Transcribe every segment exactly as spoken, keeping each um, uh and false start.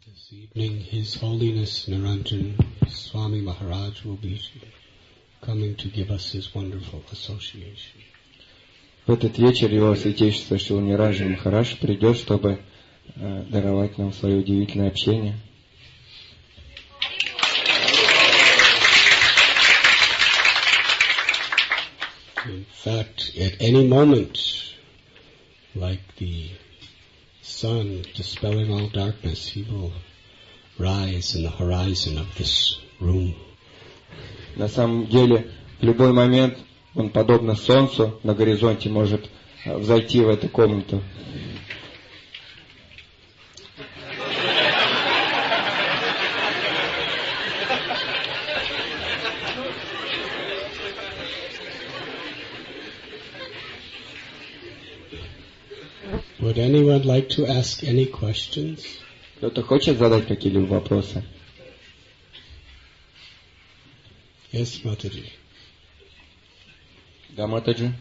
This evening, His Holiness Niranjan Swami Maharaj will be coming to give us his wonderful association. В этот вечер его святейшество Шрила Ниранджан Махарадж придет, чтобы э, даровать нам свое удивительное общение. In fact, at any moment, like the sun dispelling all darkness, he will rise in the horizon of this room. На самом деле, в любой момент он, подобно солнцу, на горизонте может взойти в эту комнату. Would anyone like to ask any questions? Кто-то хочет задать какие-либо вопросы? Yes, Mataji. Да, Матаджи.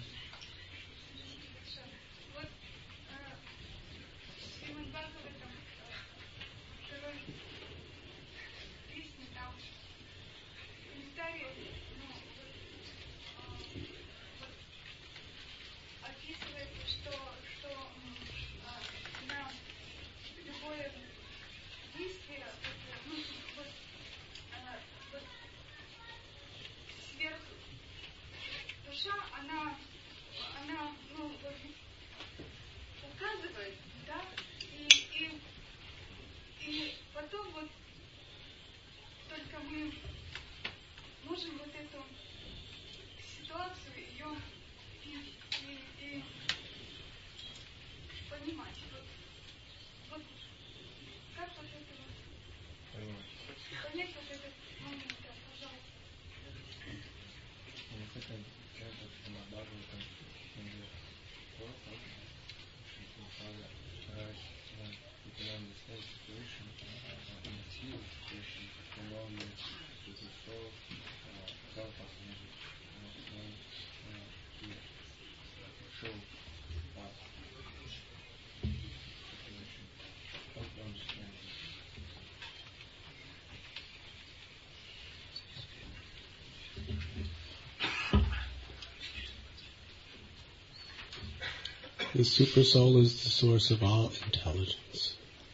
The Super Soul is the source of all intelligence.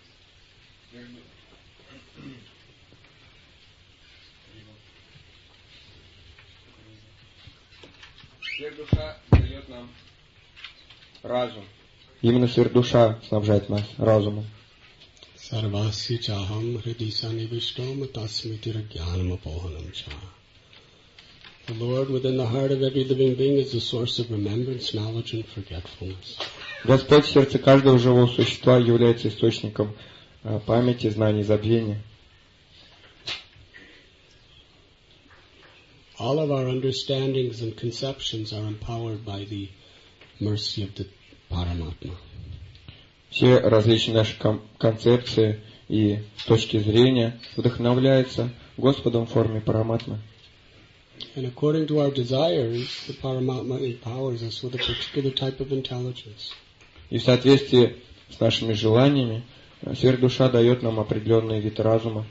Сверхдуша дает нам разум. Именно сверхдуша снабжает нас разумом. Sarvasya chaham hridisa nivishtom tasmitira jnanam apohanam cha. The Lord within the heart of every living being is the source of remembrance, knowledge and forgetfulness. Господь в сердце каждого живого существа является источником памяти, знаний, забвения. All of our understandings and conceptions are empowered by the mercy of the Paramatma. Все различные наши концепции и точки зрения вдохновляются Господом в форме Параматмы. And according to our desires, the Paramatma empowers us with a particular type of intelligence. И в соответствии с нашими желаниями, сверхдуша дает нам определенный вид разума.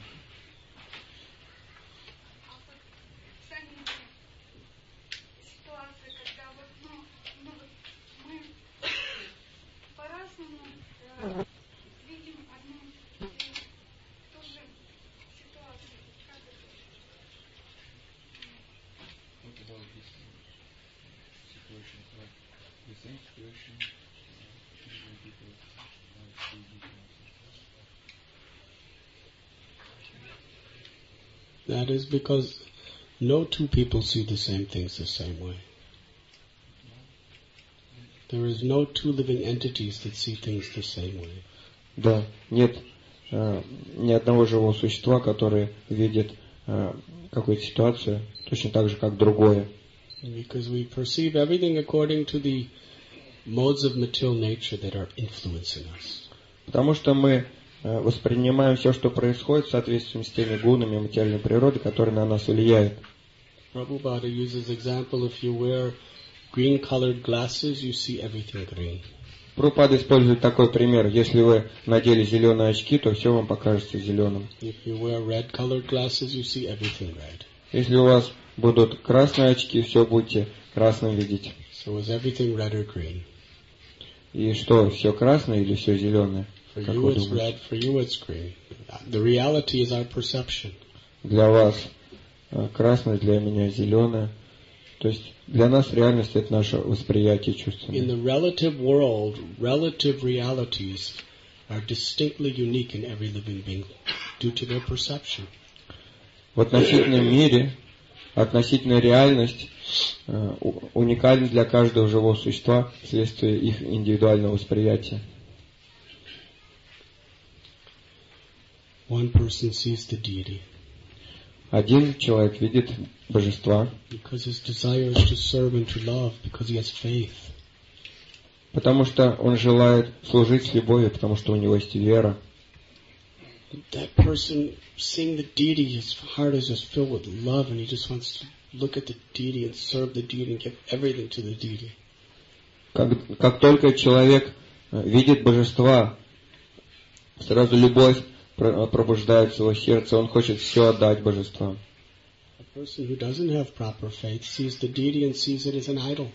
That is because no two people see the same things the same way. There is no two living entities that see things the same way. Да, нет э, ни одного живого существа, которое видит э, какую-то ситуацию точно так же, как другое. Because we perceive everything according to the modes of material nature that are influencing us. Потому что мы воспринимаем все, что происходит, в соответствии с теми гунами материальной природы, которые на нас влияют. Prabhupada uses example: if you wear green-colored glasses, you see everything green. Прабхупада использует такой пример. Если вы надели зеленые очки, то все вам покажется зеленым. If you wear red-colored glasses, you see everything red. Если у вас будут красные очки, все будете красным видеть. So is everything red or green? И что, все красное или все зеленое? For Как you вы it's думаете? red, for you it's green. The reality is our perception. Для вас э, красное, для меня зеленое. То есть для нас реальность — это наше восприятие In чувственное. the relative world, relative realities are distinctly unique in every living being due to their perception. В относительном мире относительная реальность э, у- уникальна для каждого живого существа вследствие их индивидуального восприятия. One person sees the deity Один человек видит божества, because his desire is to serve and to love, because he has faith. потому что он желает служить с любовью, потому что у него есть вера. That person seeing the deity, his heart is just filled with love, and he just wants to look at the deity and serve the deity and give everything to the deity. Как, как только человек э, видит божества, сразу любовь про- пробуждается в его сердце, он хочет все отдать божествам. A person who doesn't have proper faith sees the deity and sees it as an idol.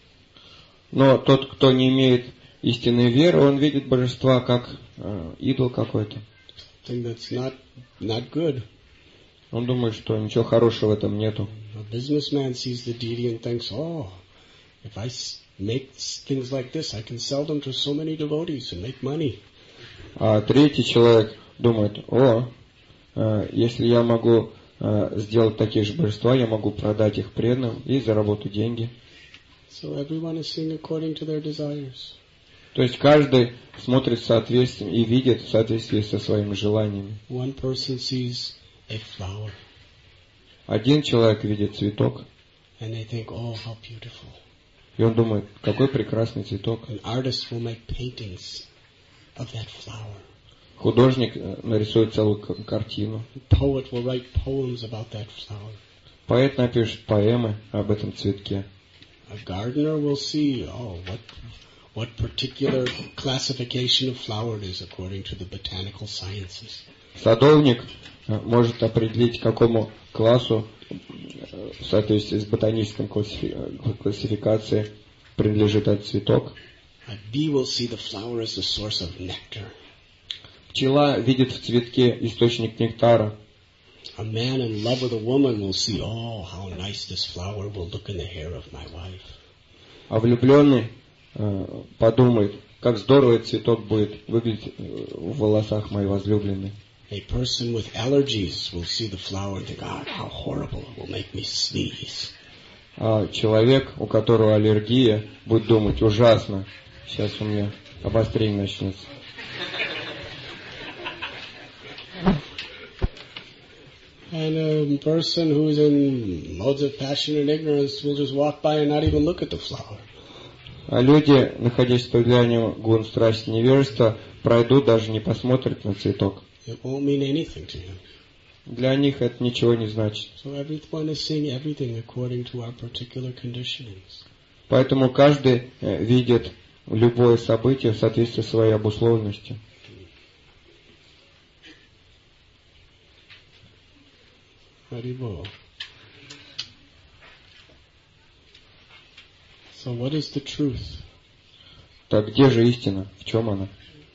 Но тот, кто не имеет истинной веры, он видит божества как э, идол какой-то. Thing that's not not good. Он думает, что ничего хорошего в этом нету. A businessman sees the deity and thinks, "Oh, if I s- make s- things like this, I can sell them to so many devotees and make money." А третий человек думает: о, э, если я могу э, сделать такие же божества, я могу продать их преданным и заработать деньги. So everyone is seeing according to their desires. То есть каждый смотрит в соответствии и видит в соответствии со своими желаниями. One person sees a flower Один человек видит цветок, and they think, "Oh, how beautiful." и он думает: какой прекрасный цветок. An artist will make paintings of that flower. Художник э, нарисует целую к- картину. A poet will write poems about that flower. Поэт напишет поэмы об этом цветке. A gardener will see, oh, what what particular classification of flower it is according to the botanical sciences. Садовник э, может определить, к какому классу э, в соответствии с ботанической классифи- э, классификацией принадлежит этот цветок. A bee will see the flower as the source of nectar. Пчела видит в цветке источник нектара. A man in love with a woman will see, oh, how nice this flower will look in the hair of my wife. А влюбленный э, подумает, как здорово этот цветок будет выглядеть э, в волосах моей возлюбленной. A person with allergies will see the flower and think, God, how horrible, it will make me sneeze. А человек, у которого аллергия, будет думать: ужасно, сейчас у меня обострение начнется. And a person who's in modes of passion and ignorance will just walk by and not even look at the flower. А люди, находясь в состоянии гун, страсти, невежества, пройдут, даже не посмотрят на цветок. It won't mean anything to him. Для них это ничего не значит. So everyone is seeing everything according to our particular conditionings. Поэтому каждый э, видит любое событие в соответствии с своей обусловленностью. Haribol. So what is the truth? Так где же истина? В чем она?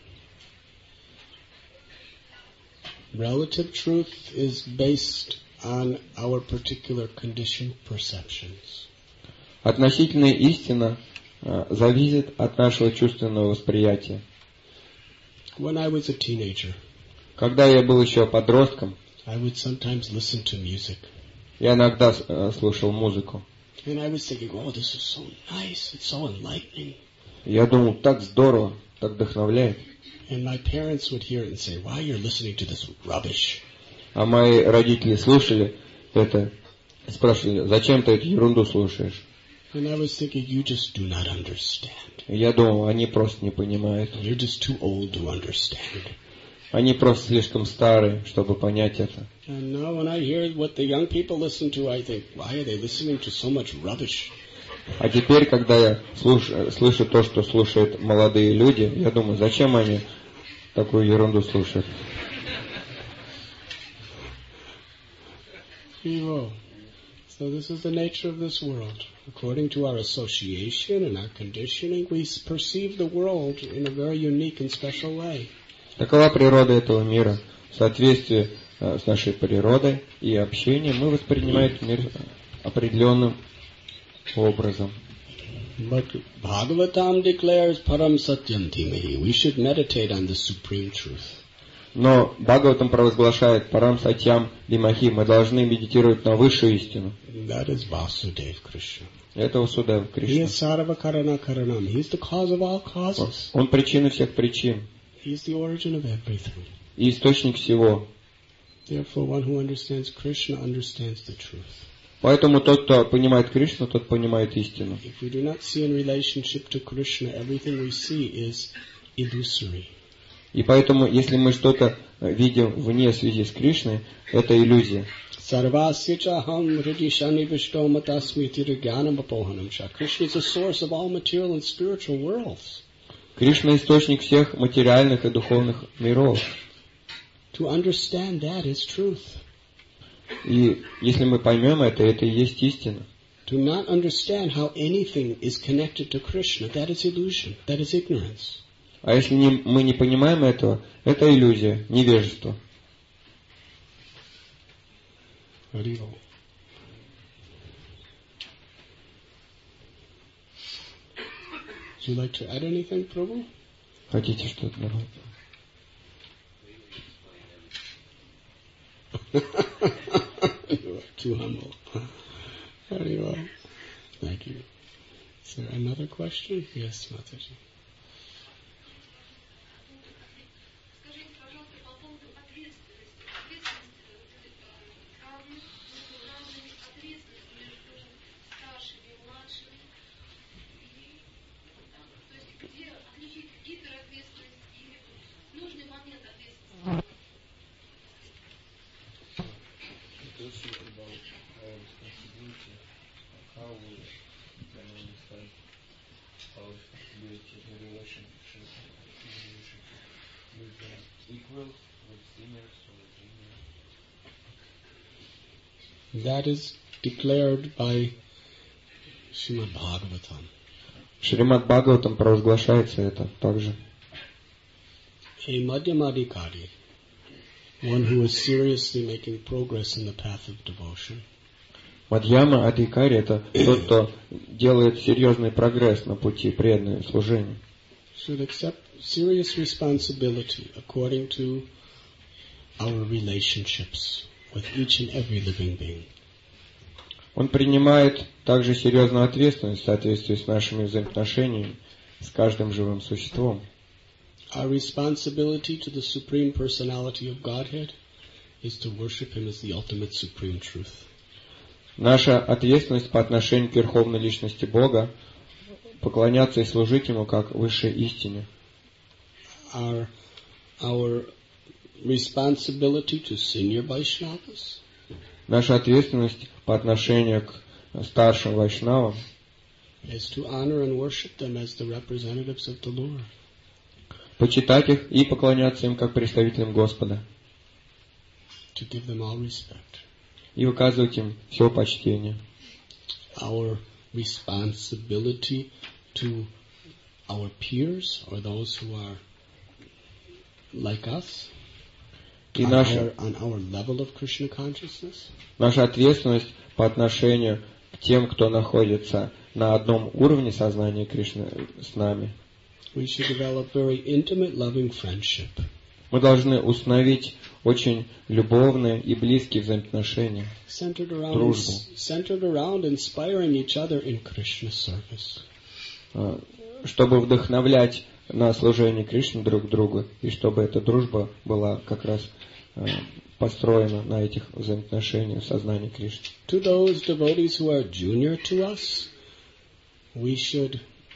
Relative truth is based on our particular conditioned perceptions. Относительная истина э, зависит от нашего чувственного восприятия. When I was a teenager, Когда я был еще подростком, I would sometimes listen to music. я иногда э, слушал музыку. And I was thinking, oh, this is so nice, it's so enlightening. Я думал: так здорово, так вдохновляет. And my parents would hear it and say, why you're listening to this rubbish? А мои родители слушали это, спрашивали: зачем ты эту ерунду слушаешь? And I was thinking, you just do not understand. И я думал, они просто не понимают. You're just too old to understand. Они просто слишком старые, чтобы понять это. And now when I hear what the young people listen to, I think, why are they listening to so much rubbish? А теперь, когда я слуш- слышу то, что слушают молодые люди, я думаю, зачем они такую ерунду слушают? Evil. So this is the nature of this world. According to our association and our conditioning, we perceive the world in a very unique and special way. Такова природа этого мира. В соответствии э, с нашей природой и общением мы воспринимаем мир определенным образом. But Bhagavatam declares Param Satyam Dhimahi. We should meditate on the supreme truth. Но Бхагаватам провозглашает Парам Сатьям Димахи. Мы должны медитировать на высшую истину. That is Vasudeva Krishna. Это Васудева He Кришна. is Sarva Karana Karanam. He is the cause of all causes. Он причина всех причин He is the origin of everything. и источник всего. Therefore, one who understands Krishna understands the truth. Поэтому тот, кто понимает Кришну, тот понимает истину. If we do not see in relationship to Krishna, everything we see is illusory. И поэтому, если мы что-то видим вне связи с Кришной, это иллюзия. Sarvasya chaham hridishani vishtomatasmi tiragyanam apohanam sha. Krishna is the source of all material and spiritual worlds. Кришна — источник всех материальных и духовных миров. To understand that is truth. И если мы поймем это, это и есть истина. To not understand how anything is connected to Krishna, that is illusion, that is ignorance. А если не, мы не понимаем этого, это иллюзия, невежество. Haribol. Would you like to add anything, Prabhu? Хотите что-то добавить? You are too humble. Very well. Thank you. Is there another question? Yes, Mataji. That is declared by Srimad Bhagavatam. Шримад Бхагаватам провозглашается это также. A Madhyamadikari, one who is seriously making progress in the path of devotion, Мадьяма Адхикари — это тот, кто делает серьезный прогресс на пути преданного служения. should accept serious responsibility according to our relationships with each and every living being. Он принимает также серьезную ответственность в соответствии с нашими взаимоотношениями с каждым живым существом. Our responsibility to the Supreme Personality of Godhead is to worship Him as the ultimate supreme truth. Наша ответственность по отношению к Верховной Личности Бога — поклоняться и служить Ему как высшей истине. Our, our responsibility to senior Vaishnavas Наша ответственность по отношению к старшим вайшнавам is to honor and worship them as the representatives of the Lord. почитать их и поклоняться им как представителям Господа. To give them all respect. И выказывать им все почтение. Our responsibility to our peers or those who are like us И on, наша, our, on our level of Krishna consciousness. наша ответственность по отношению к тем, кто находится на одном уровне сознания Кришны с нами. We should develop very intimate, loving friendship. Мы должны установить очень любовные и близкие взаимоотношения, Centered around, дружбу, centered around inspiring each other in Krishna service. чтобы вдохновлять на служение Кришне друг другу, и чтобы эта дружба была как раз построена на этих взаимоотношениях в сознании Кришны. To those devotees who are junior to us, we should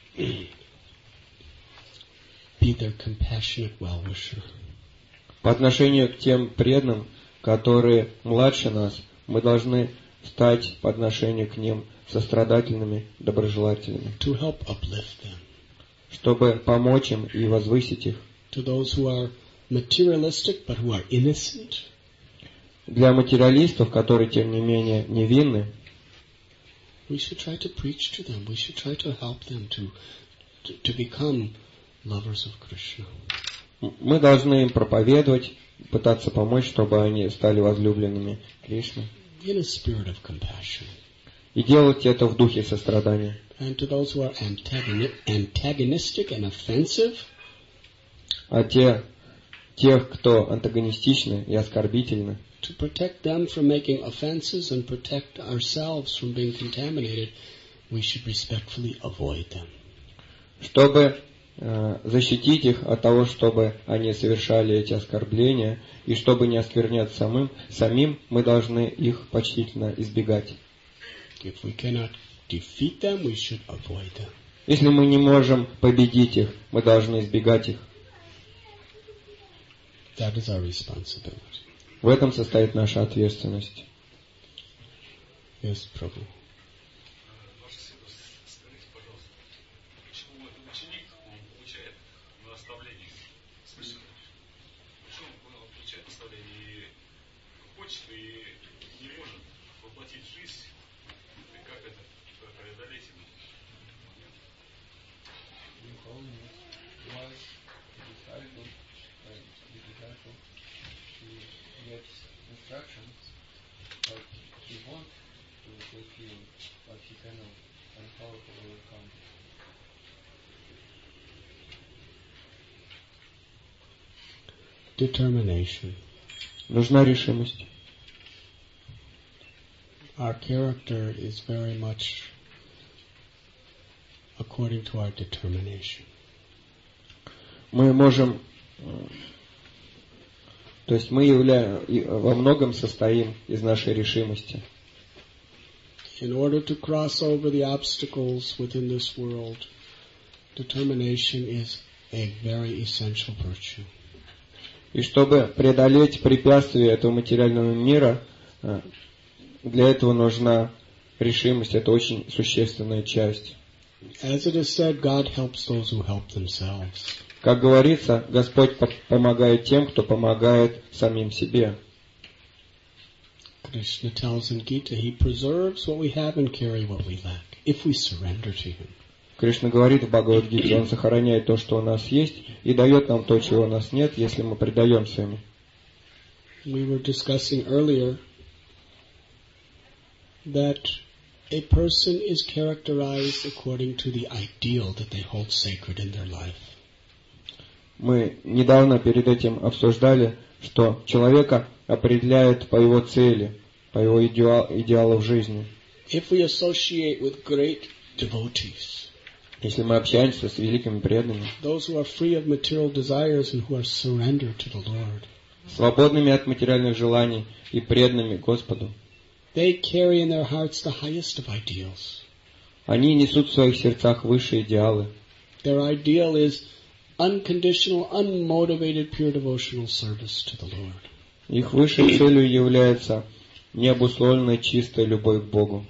be their compassionate well-wisher. По отношению к тем преданным, которые младше нас, мы должны стать по отношению к ним сострадательными, доброжелательными, to help uplift them. чтобы помочь им и возвысить их. To those who are materialistic but who are innocent, Для материалистов, которые, тем не менее, невинны, we should try to preach to them. We should try to help them to, to, to become lovers of Krishna. мы должны им проповедовать, пытаться помочь, чтобы они стали возлюбленными Кришны. In a spirit of compassion. И делать это в духе сострадания. And to those who are antagoni- antagonistic and offensive, А те, тех, кто антагонистичны и оскорбительны, to protect them from making offenses and protect ourselves from being contaminated, we should respectfully avoid them. чтобы э, защитить их от того, чтобы они совершали эти оскорбления, и чтобы не осквернять самим, самим, мы должны их почтительно избегать. If we cannot defeat them, we should avoid them. Если мы не можем победить их, мы должны избегать их. That is our responsibility. В этом состоит наша ответственность. Yes, Prabhu. Ваше Святость, скажите, пожалуйста, почему этот ученик, он получает наставление свыше? Почему он получает наставление и хочет, и не может воплотить в жизнь? И как это преодолеть ему? Determination. Нужна решимость. Our character is very much according to our determination. Мы можем, э, то есть мы явля, и во многом состоим из нашей решимости. In order to cross over the obstacles within this world, determination is a very essential virtue. И чтобы преодолеть препятствия этого материального мира, э, для этого нужна решимость. Это очень существенная часть. As it is said, God helps those who help themselves. Как говорится, Господь по- помогает тем, кто помогает самим себе. Krishna tells in Gita, He preserves what we have and carry what we lack, if we surrender to Him. Кришна говорит в Бхагавад-гите, Он сохраняет то, что у нас есть, и дает нам то, чего у нас нет, если мы предаемся Ему. We were discussing earlier that a person is characterized according to the ideal that they hold sacred in their life. Мы недавно перед этим обсуждали, что человека определяет по его цели, по его идеал, идеалу в жизни. If we associate with great devotees, Если мы общаемся с великими преданными, those who are free of material desires and who are surrendered to the Lord, свободными от материальных желаний и преданными Господу, they carry in their hearts the highest of ideals. они несут в своих сердцах высшие идеалы. Their ideal is unconditional, unmotivated, pure devotional service to the Lord. Их высшей целью является необусловленная чистая любовь к Богу.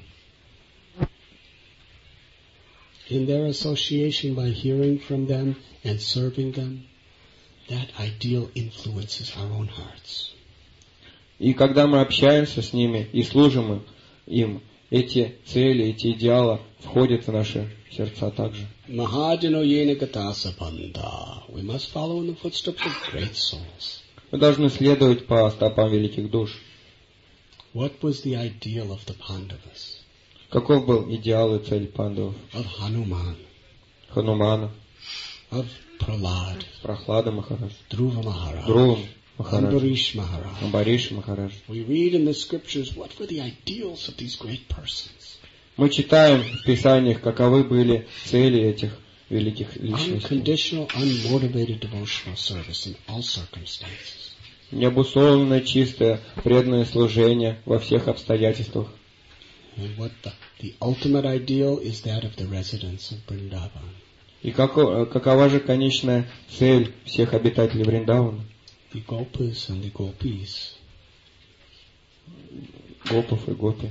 In their association by hearing from them and serving them, that ideal influences our own hearts. И когда мы общаемся с ними и служим им, эти цели, эти идеалы входят в наши сердца также. Mahajano yena gatasa bandha. We must follow in the footsteps of great souls. Мы должны следовать по стопам великих душ. What was the ideal of the Pandavas? Каков был идеал и цель пандавов? Of Hanuman, Ханумана, of Prahlad, Прохлада Махарадж, Dhruva Maharaj, Друва Махарадж, Ambarish Maharaj. Амбариш Махарадж. We read in the scriptures what were the ideals of these great persons. Мы читаем в Писаниях, каковы были цели этих великих личностей. Unconditional, unmotivated devotional service in all circumstances. Необусловленное, чистое, преданное служение во всех обстоятельствах. And what the, the ultimate ideal is that of the residents of Vrindavan. И како, какова же конечная цель всех обитателей Вриндавана? The Gopas and the Gopis. Гопов и Гопи.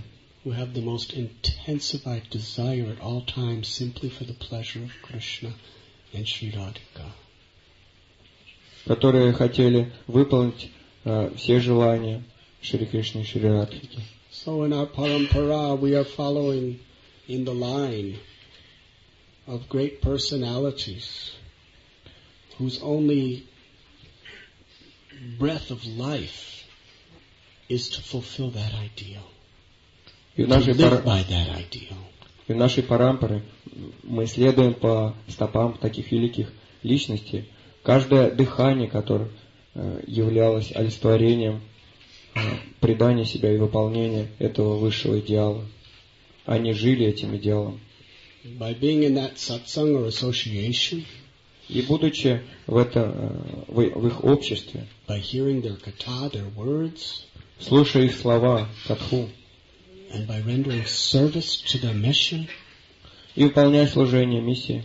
who have the most intensified desire at all times simply for the pleasure of Krishna and Sri Radhika. Которые хотели выполнить uh, все желания Шри Кришны и Шри Радхики. So in our parampara we are following in the line of great personalities whose only breath of life is to fulfill that ideal, И в to нашей, live пара... by that ideal. И в нашей парампаре мы следуем по стопам таких великих личностей. Каждое дыхание, которое uh, являлось олицетворением uh, предания себя и выполнения этого высшего идеала. Они жили этим идеалом. By being in that satsang or association, И будучи в, это, в, в их обществе, by hearing their katha, their words, слушая их слова, катху, and by rendering service to their mission, и выполняя служение миссии,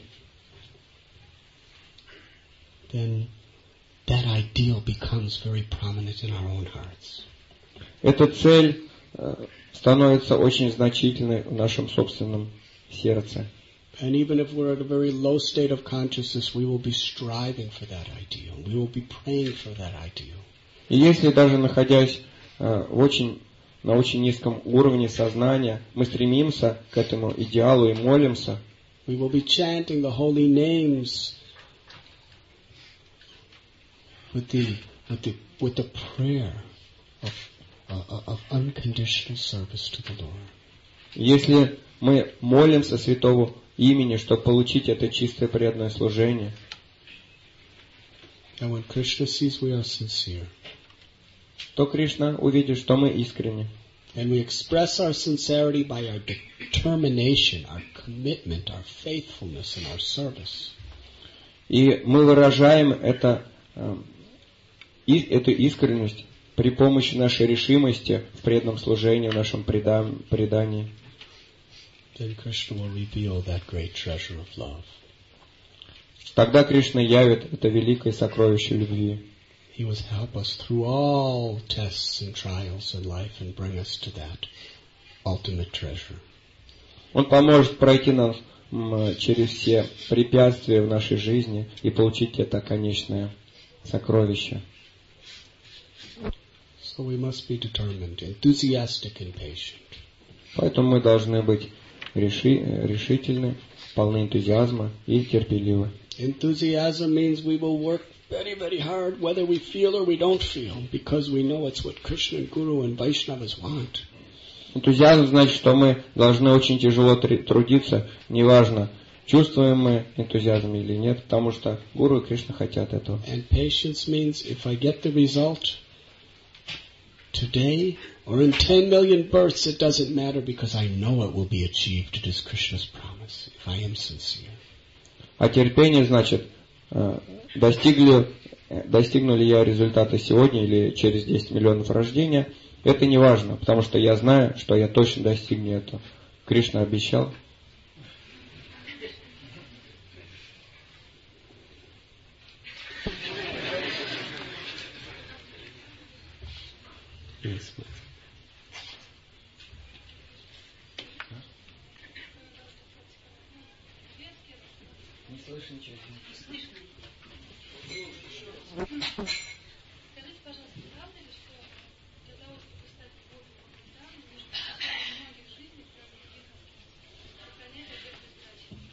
then that ideal becomes very prominent in our own hearts. эта цель э, становится очень значительной в нашем собственном сердце. And even if we're at a very low state of consciousness, we will be striving for that ideal. We will be praying for that ideal. И если даже находясь э, в очень, на очень низком уровне сознания, мы стремимся к этому идеалу и молимся, We will be chanting the holy names with the with the with the prayer of uh, of unconditional service to the Lord. если мы молимся святого имени, чтобы получить это чистое преданное служение, And when Krishna sees we are sincere, то Кришна увидит, что мы искренни. and we express our sincerity by our determination, our commitment, our faithfulness, and our service. И мы выражаем это, э, и, эту искренность при помощи нашей решимости в преданном служении, в нашем предан, предании. Then Krishna will reveal that great treasure of love. Тогда Кришна явит это великое сокровище любви. He will help us through all tests and trials in life and bring us to that ultimate treasure. Он поможет пройти нам м, через все препятствия в нашей жизни и получить это конечное сокровище. So we must be determined, enthusiastic and patient. Поэтому мы должны быть реши, решительны, полны энтузиазма и терпеливы. Enthusiasm means we will work very, very hard, whether we feel or we don't feel, because we know it's what Krishna and Guru and Vaishnavas want. Энтузиазм значит, что мы должны очень тяжело трудиться, неважно, чувствуем мы энтузиазм или нет, потому что Гуру и Кришна хотят этого. And patience means if I get the result today or in ten million births, it doesn't matter because I know it will be achieved. It is Krishna's promise, if I am sincere. А терпение значит, достигли, достигну ли я результата сегодня или через десять миллионов рождения, это не важно, потому что я знаю, что я точно достигну этого. Кришна обещал. Yes, Не слышно ничего. Скажите, пожалуйста, правда ли, что для того, чтобы стать Богом Богдан, нужно многих жизней связанных с грехом, сохранять обет безбрачия?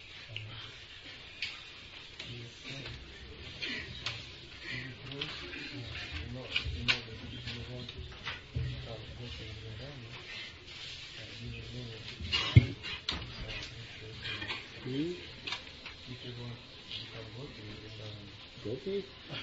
Gopi?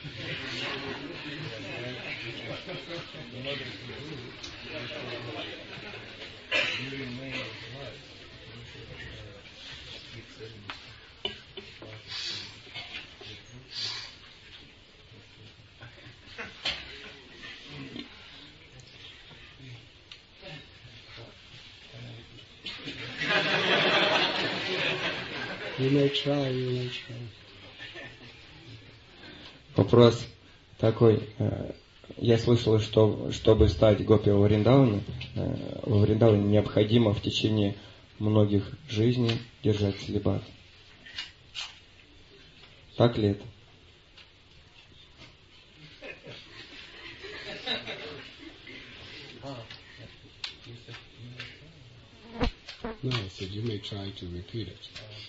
You may try, you may try. Вопрос такой, я слышал, что чтобы стать гопи во Вриндаване, э, во Вриндаване необходимо в течение многих жизней держать целибат. Так ли это? No, I said you may try to repeat it.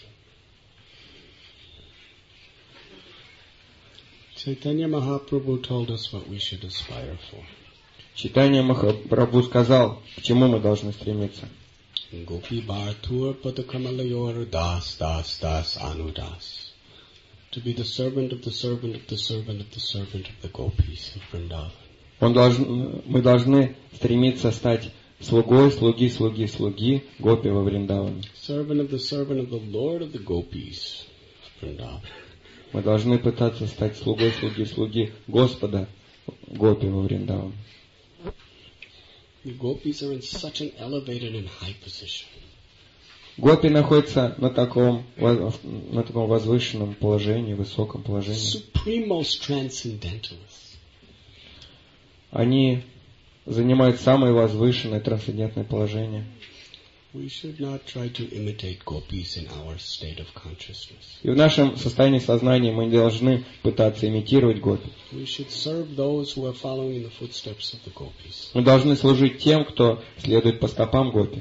Chaitanya Mahaprabhu told us what we should aspire for. Чайтанья Махапрабху сказал, к чему мы должны стремиться. Gopi Bhartur Padakramalayor Das Das Das Anudas. To be the servant of the servant of the servant of the servant of the gopis of Vrindavan. Он должен, мы должны стремиться стать слугой, слуги, слуги, слуги гопи во Вриндаване. Servant of the servant of the Lord of the gopis of Vrindavan. Мы должны пытаться стать слугой, слуги, слуги Господа гопи во Вриндаване. The gopis are in such an elevated and high position. Гопи находятся на таком, на таком возвышенном положении, высоком положении. Supremmost transcendentalists. Они занимают самое возвышенное трансцендентное положение. We should not try to imitate gopis in our state of consciousness. И в нашем состоянии сознания мы не должны пытаться имитировать гопи. We should serve those who are following in the footsteps of the gopis. Мы должны служить тем, кто следует по стопам гопи.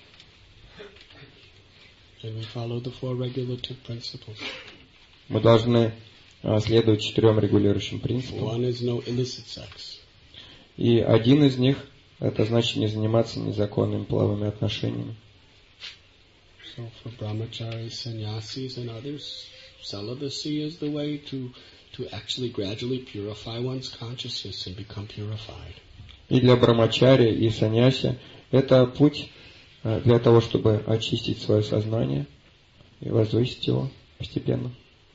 And we follow the four regulative principles. Мы должны а, следовать четырем регулирующим принципам. One is no illicit sex. И один из них, это значит не заниматься незаконными половыми отношениями. So for brahmacharis, sannyasis and others, celibacy is the way to, to actually gradually purify one's consciousness and become purified. И для брамачари и саньяси это путь а, для того, чтобы очистить свое сознание и возвысить его постепенно.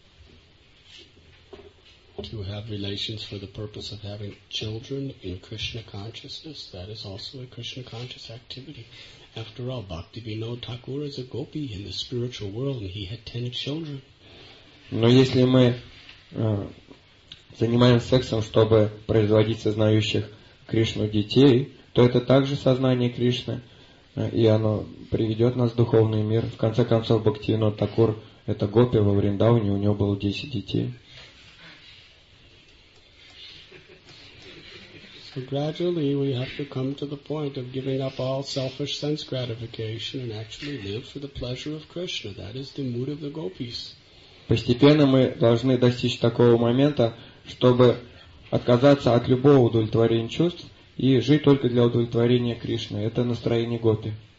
To have relations for the purpose of having children in Krishna consciousness, that is also a Krishna conscious activity. After all, Bhaktivinoda Thakur is a gopi in the spiritual world, and he had ten children. Но если мы э, занимаемся сексом, чтобы производить сознающих Кришну детей, то это также сознание Кришны, э, и оно приведет нас в духовный мир. В конце концов, Бхактивинода Тхакур — это гопи во Вриндаване, у него было десять детей. So gradually we have to come to the point of giving up all selfish sense gratification and actually live for the pleasure of Krishna. That is the mood of the gopis. Постепенно мы должны достичь такого момента, чтобы отказаться от любого удовлетворения чувств и жить только для удовлетворения Кришны. Это настроение гопи.